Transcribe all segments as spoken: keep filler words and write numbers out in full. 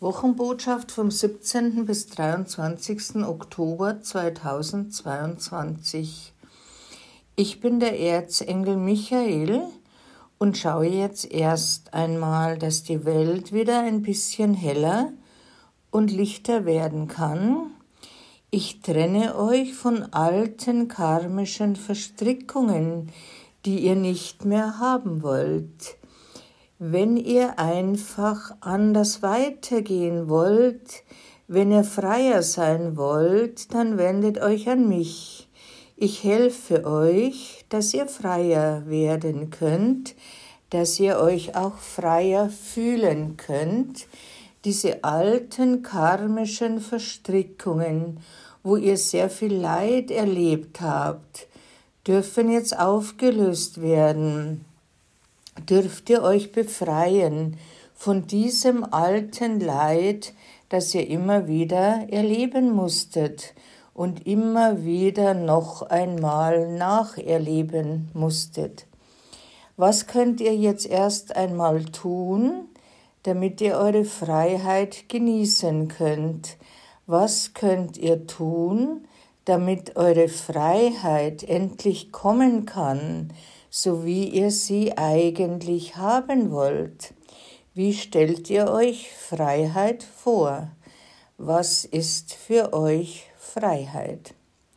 Wochenbotschaft vom siebzehnten bis dreiundzwanzigsten Oktober zweitausendzweiundzwanzig. Ich bin der Erzengel Michael und schaue jetzt erst einmal, dass die Welt wieder ein bisschen heller und lichter werden kann. Ich trenne euch von alten karmischen Verstrickungen, die ihr nicht mehr haben wollt. Wenn ihr einfach anders weitergehen wollt, wenn ihr freier sein wollt, dann wendet euch an mich. Ich helfe euch, dass ihr freier werden könnt, dass ihr euch auch freier fühlen könnt. Diese alten karmischen Verstrickungen, wo ihr sehr viel Leid erlebt habt, dürfen jetzt aufgelöst werden. Dürft ihr euch befreien von diesem alten Leid, das ihr immer wieder erleben musstet und immer wieder noch einmal nacherleben musstet. Was könnt ihr jetzt erst einmal tun, damit ihr eure Freiheit genießen könnt? Was könnt ihr tun, damit eure Freiheit endlich kommen kann, so wie ihr sie eigentlich haben wollt? Wie stellt ihr euch Freiheit vor? Was ist für euch Freiheit?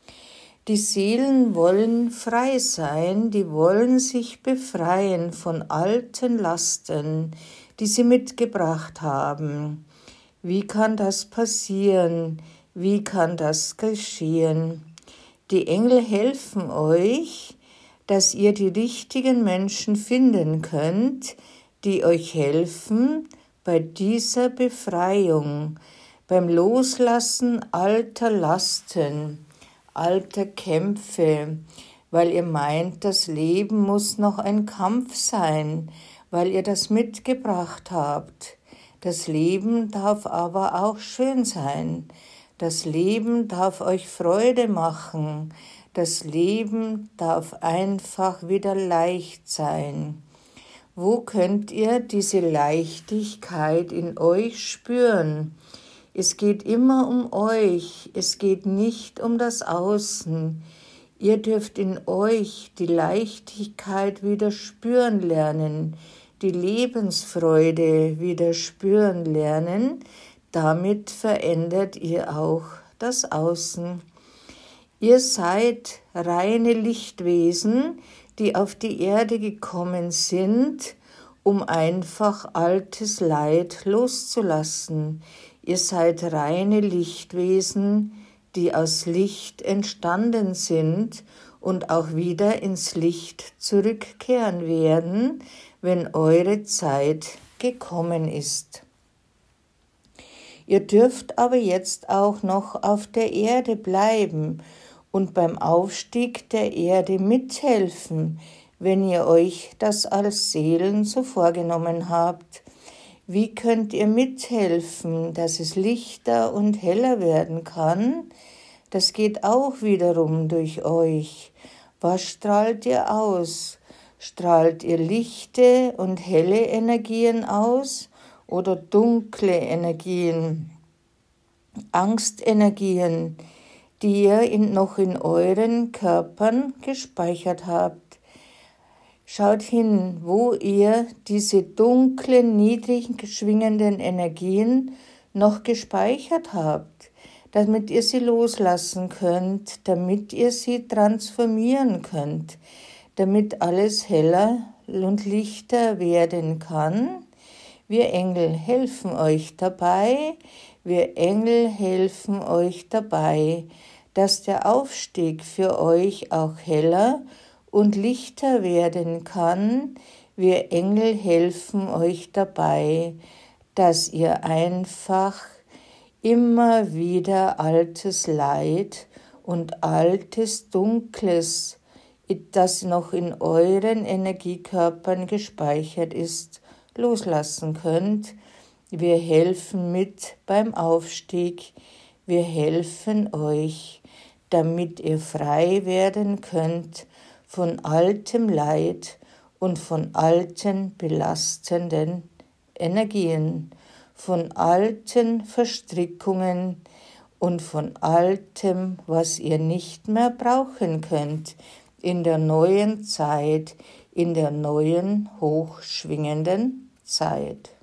Die Seelen wollen frei sein, die wollen sich befreien von alten Lasten, die sie mitgebracht haben. Wie kann das passieren? Wie kann das geschehen? Die Engel helfen euch, dass ihr die richtigen Menschen finden könnt, die euch helfen bei dieser Befreiung, beim Loslassen alter Lasten, alter Kämpfe, weil ihr meint, das Leben muss noch ein Kampf sein, weil ihr das mitgebracht habt. Das Leben darf aber auch schön sein. Das Leben darf euch Freude machen. Das Leben darf einfach wieder leicht sein. Wo könnt ihr diese Leichtigkeit in euch spüren? Es geht immer um euch, es geht nicht um das Außen. Ihr dürft in euch die Leichtigkeit wieder spüren lernen, die Lebensfreude wieder spüren lernen. Damit verändert ihr auch das Außen. Ihr seid reine Lichtwesen, die auf die Erde gekommen sind, um einfach altes Leid loszulassen. Ihr seid reine Lichtwesen, die aus Licht entstanden sind und auch wieder ins Licht zurückkehren werden, wenn eure Zeit gekommen ist. Ihr dürft aber jetzt auch noch auf der Erde bleiben und beim Aufstieg der Erde mithelfen, wenn ihr euch das als Seelen so vorgenommen habt. Wie könnt ihr mithelfen, dass es lichter und heller werden kann? Das geht auch wiederum durch euch. Was strahlt ihr aus? Strahlt ihr lichte und helle Energien aus oder dunkle Energien, Angstenergien, die ihr in, noch in euren Körpern gespeichert habt? Schaut hin, wo ihr diese dunklen, niedrigen, schwingenden Energien noch gespeichert habt, damit ihr sie loslassen könnt, damit ihr sie transformieren könnt, damit alles heller und lichter werden kann. Wir Engel helfen euch dabei, wir Engel helfen euch dabei, dass der Aufstieg für euch auch heller und lichter werden kann. Wir Engel helfen euch dabei, dass ihr einfach immer wieder altes Leid und altes Dunkles, das noch in euren Energiekörpern gespeichert ist, loslassen könnt. Wir helfen mit beim Aufstieg. Wir helfen euch, damit ihr frei werden könnt von altem Leid und von alten belastenden Energien, von alten Verstrickungen und von altem, was ihr nicht mehr brauchen könnt, in der neuen Zeit, in der neuen, hochschwingenden Zeit.